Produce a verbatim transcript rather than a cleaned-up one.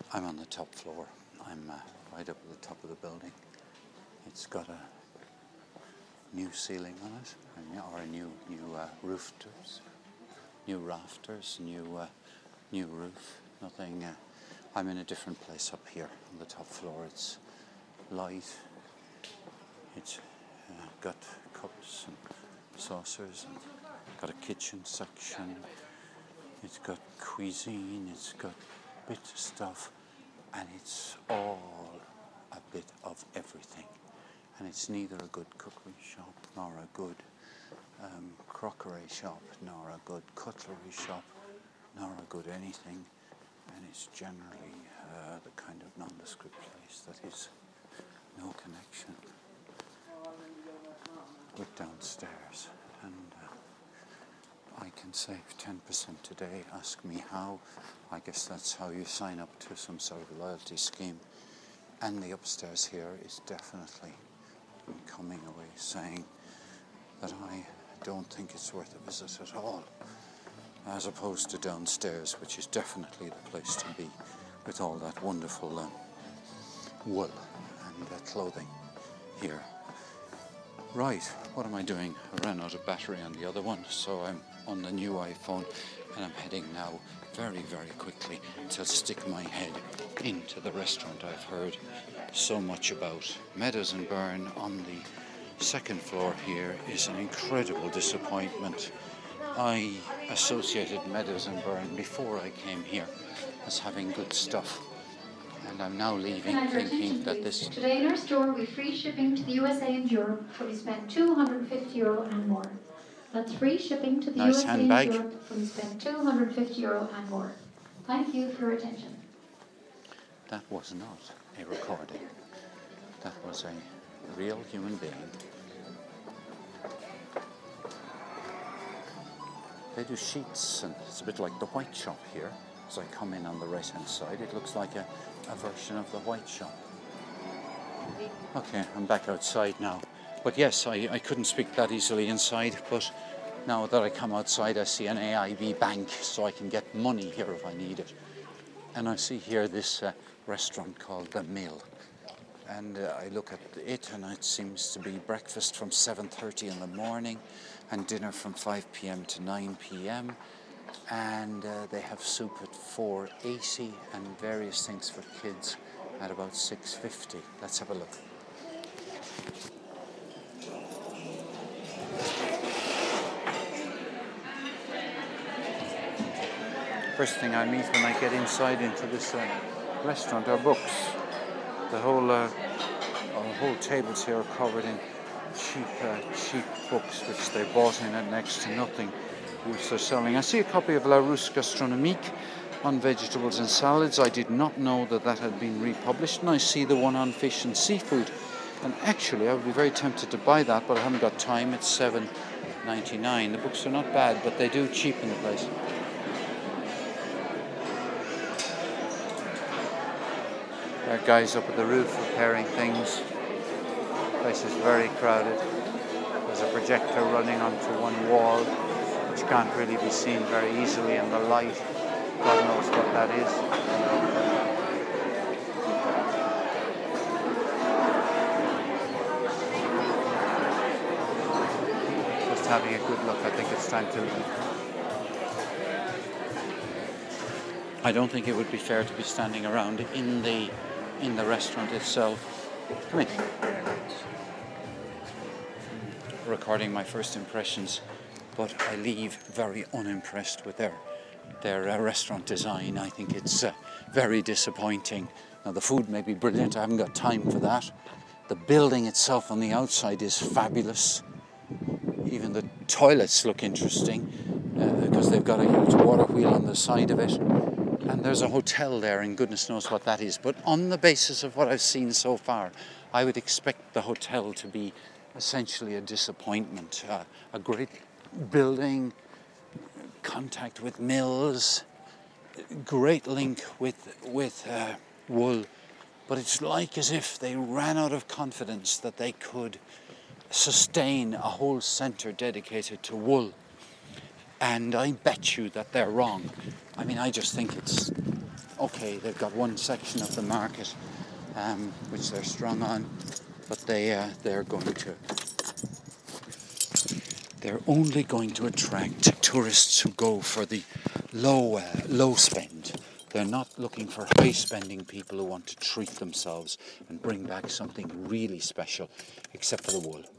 I'm on the top floor. I'm uh, right up at the top of the building. It's got a new ceiling on it, or a new new uh, roof tips, new rafters, new uh, new roof. Nothing. Uh, I'm in a different place up here on the top floor. It's light. It's uh, got cups and saucers, and got a kitchen section. It's got cuisine. It's got bits of stuff. And it's all a bit of everything. And it's neither a good cookery shop, nor a good um, crockery shop, nor a good cutlery shop, nor a good anything. And it's generally uh, the kind of nondescript place that is no connection with downstairs. And uh, I can save ten percent today. Ask me how. I guess that's how you sign up to some sort of loyalty scheme. And the upstairs here is definitely coming away saying that I don't think it's worth a visit at all, as opposed to downstairs, which is definitely the place to be, with all that wonderful um, wool and uh, clothing here. Right, what am I doing? I ran out of battery on the other one, so I'm on the new iPhone, and I'm heading now very, very quickly to stick my head into the restaurant I've heard so much about. Meadows and Burn on the second floor here is an incredible disappointment. I associated Meadows and Burn before I came here as having good stuff, and I'm now leaving thinking that this... Today in our store we free shipping to the U S A and Europe when you spend two hundred fifty euro and more. That's free shipping to the nice U S A handbag. and Europe when you spend two hundred fifty euro and more. Thank you for your attention. That was not a recording. That was a real human being. They do sheets, and it's a bit like the White Shop here. As I come in on the right-hand side, it looks like a, a version of the White Shop. Okay, I'm back outside now. But yes, I, I couldn't speak that easily inside, but now that I come outside, I see an A I B bank, so I can get money here if I need it. And I see here this uh, restaurant called The Mill. And uh, I look at it, and it seems to be breakfast from seven thirty in the morning and dinner from five p.m. to nine p.m. And uh, they have soup at four eighty and various things for kids at about six fifty. Let's have a look. First thing I meet when I get inside into this uh, restaurant are books. The whole, uh, our whole tables here are covered in cheap, uh, cheap books, which they bought in at next to nothing, which they're selling. I see a copy of Larousse Gastronomique on vegetables and salads. I did not know that that had been republished, and I see the one on fish and seafood. And actually, I would be very tempted to buy that, but I haven't got time. It's seven ninety-nine. The books are not bad, but they do cheapen the place. There are guys up at the roof repairing things. The place is very crowded. There's a projector running onto one wall, which can't really be seen very easily in the light. God knows what that is. Just having a good look. I think it's time to leave. I don't think it would be fair to be standing around in the in the restaurant itself. Come in. Recording my first impressions, but I leave very unimpressed with their their uh, restaurant design. I think it's uh, very disappointing. Now, the food may be brilliant. I haven't got time for that. The building itself on the outside is fabulous. Even the toilets look interesting uh, because they've got a huge water wheel on the side of it. And there's a hotel there, and goodness knows what that is. But on the basis of what I've seen so far, I would expect the hotel to be essentially a disappointment. Uh, a great building, contact with mills, great link with with uh, wool. But it's like as if they ran out of confidence that they could sustain a whole centre dedicated to wool. And I bet you that they're wrong. I mean, I just think it's okay, they've got one section of the market um, which they're strong on, but they uh, they're going to they're only going to attract tourists who go for the low uh, low spend. They're not looking for high spending people who want to treat themselves and bring back something really special, except for the wool.